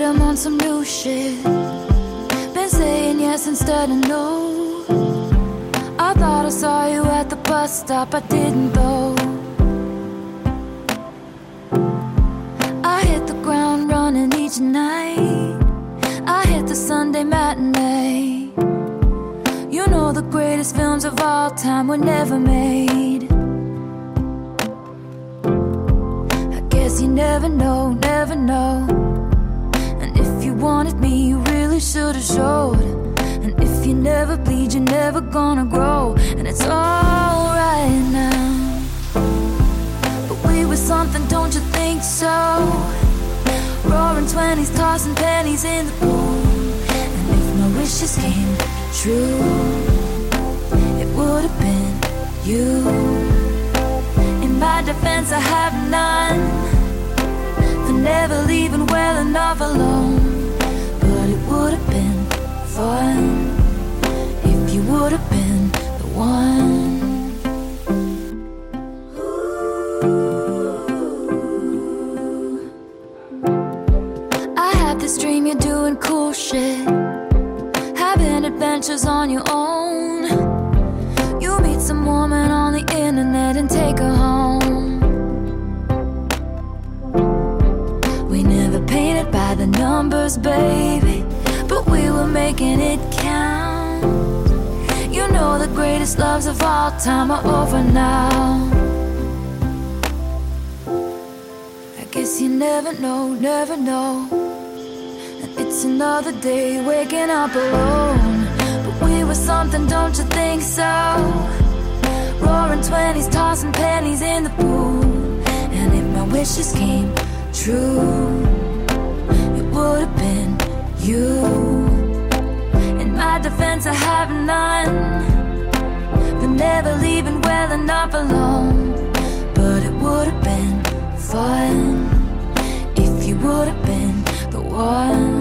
I'm on some new shit. Been saying yes instead of no. I thought I saw you at the bus stop, I didn't though. I hit the ground running each night. I hit the Sunday matinee. You know the greatest films of all time were never made. I guess you never know, never know. And if you wanted me, you really should've showed. And if you never bleed, you're never gonna grow. And it's alright now. But we were something, don't you think so? Roaring 20s, tossing pennies in the pool. And if my wishes came true, it would have been you. In my defense, I have none for never leaving well enough alone. But it would have been fun if you would have been the one. I had this dream you're doing cool shit, having adventures on your own. You meet some woman on the internet and take her home. We never painted by the numbers, baby, but we were making it count. You know the greatest loves of all time are over now. I guess you never know, never know. And it's another day waking up alone. But we were something, don't you think so? Roaring 20s, tossing pennies in the pool. And if my wishes came true, it would have been you. In my defense, I have none for never leaving well enough alone. But it would have been fun if you would have been the one.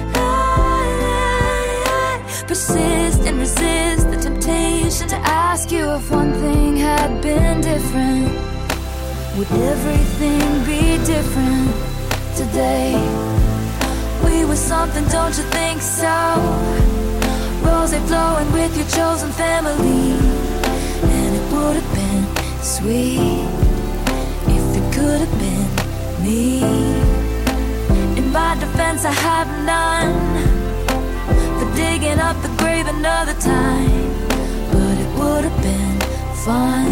I persist and resist the temptation to ask you if one thing had been different. Would everything be different today? We were something, don't you think so? Rose flowing with your chosen family. And it would have been sweet if it could have been me. In my defense, I have none for digging up the grave another time. But it would have been fun